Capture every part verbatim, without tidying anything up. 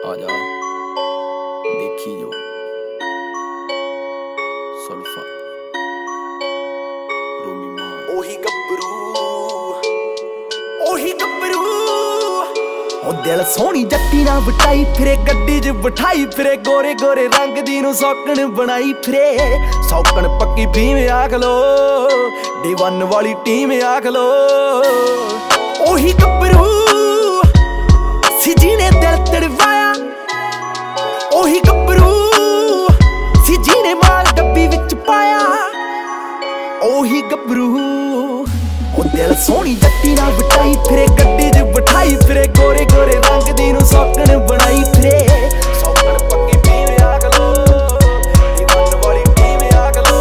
आजा देखी जो सुल्फा रोमी मां ओही गब्बरू ओही गब्बरू ओ दिल सोहनी जट्टी ना बटाई फिरे गड्डी च बिठाई फिरे गोरे गोरे रंग दी नू सौकन बनाई फिरे सौकन पक्की भीम आख लो डी वन वाली टीम आख लो ओही गब्बरू सी जीने दिल तड़वाया ओही गब्बरू सी जीने माल डब्बी विच पाया ओही गब्बरू ओ दिल सोहनी जट्टी ना बिठाई फिरे गड्डी च बिठाई फिरे गोरे गोरे रंग दी नू सौकन बनाई फिरे सौकन पक्की भीम आख लो डी वन वाली टीम आख लो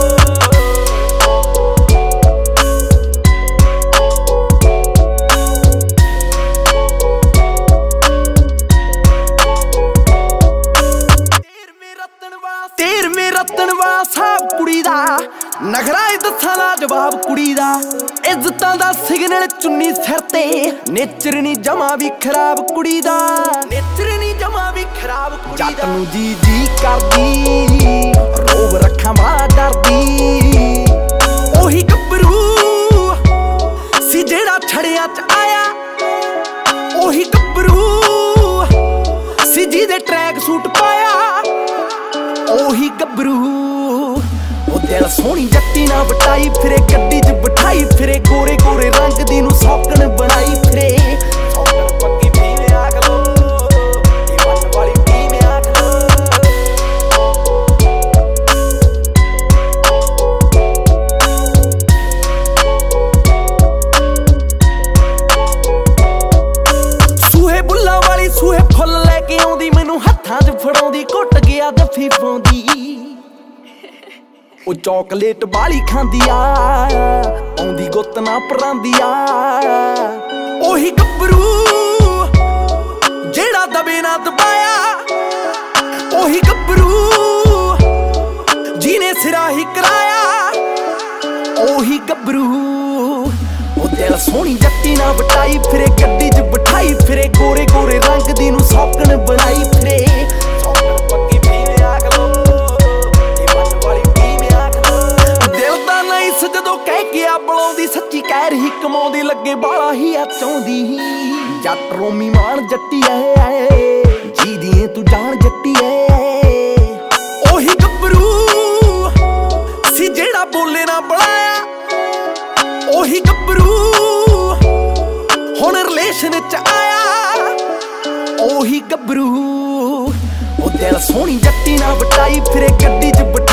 तेर में रतन वाला साहब कुड़ी दा नखरा दसा दा जवाब कुड़ी दा इज्जतां दा सिग्नल चुन्नी सिर ते नेचर नी जमा भी खराब कुड़ी दा नेचर नी जमा भी खराब कुड़ी दा जट नू जी जी करदी रोब रखा मां डरदी ओही गब्बरू सी जेड़ा छड़िया च आया ओही गब्बरू सी जी दे ट्रैक सूट पाया ओही गब्बरू ओ दिल सोहनी जट्टी ना बटाई फिरे गड्डी च बिठाई फिरे गोरे गोरे रंग दी नू सौकन बनाई फिरे सौकन पक्की भीम आख लो डी वन वाली टीम आख लो सूहे बुल्ला वाली सूहे फुੱਲ ਲੈ ਕੇ ਆਉਂਦੀ ਮੈਨੂੰ ਹੱਥਾਂ 'ਚ ਫੜਾਉਂਦੀ ਘੁੱਟ ਗਿਆ ਜੱਫੀ ਪਾਉਂਦੀ ਉਹ ਚੌਕਲੇਟ ਬਾਲੀ ਖਾਂਦੀ ਆ ਆਉਂਦੀ ਗੁੱਤ ਨਾ ਪਰਾਂਦੀ ਆ ਉਹੀ ਗੱਭਰੂ ਜਿਹੜਾ ਦਬੇ ਨਾ ਦਬਾਇਆ ਉਹੀ ਗੱਭਰੂ ਜਿਹਨੇ ਸਿਰਾ ਹੀ ਕਰਾਇਆ ਉਹੀ ਗੱਭਰੂ ਉਹ ਦਿਲ ਸੋਹਣੀ ਜੱਟੀ ਨਾ ਬਟਾਈ ਫਿਰੇ ਗੱਡੀ 'ਚ ਬਿਠਾਈ ਫਿਰੇ ਗੋਰੇ ਗੋਰੇ ਰੰਗ ਦੀ ਨੂੰ ਸੌਕਣ ਬਣਾਈ ਫਿਰੇ ਸੌਕਣ ਪੱਕੀ ਭੀਮ ਆਖ ਲੋ ਜਦੋਂ ਕਹਿ ਕੇ ਆ ਬੁਲਾਉਂਦੀ ਸੱਚੀ ਕਹਿ ਰਹੀ ਕਮਾਉਂਦੀ ਲੱਗੇ ਬਾਲਾ ਹੀ ਆ ਚਾਹੁੰਦੀ ਜੱਟ ਰੋਮੀ ਮਾਨ ਜੱਟੀ ਐ ਜੀ ਦੀ ਤੂੰ ਜਾਣ ਜੱਟੀ ਐ ਉਹੀ ਗੱਭਰੂ ਸੀ ਜਿਹੜਾ ਬੋਲੇ ਨਾ ਬੁਲਾਇਆ ਉਹੀ ਗੱਭਰੂ ਹੁਣ ਰਿਲੇਸ਼ਨ ਚ ਆਇਆ ਉਹੀ ਗੱਭਰੂ ਉਹ ਦਿਲ ਸੋਹਣੀ ਜੱਟੀ ਨਾ ਬਟਾਈ ਫਿਰੇ ਗੱਡੀ ਚ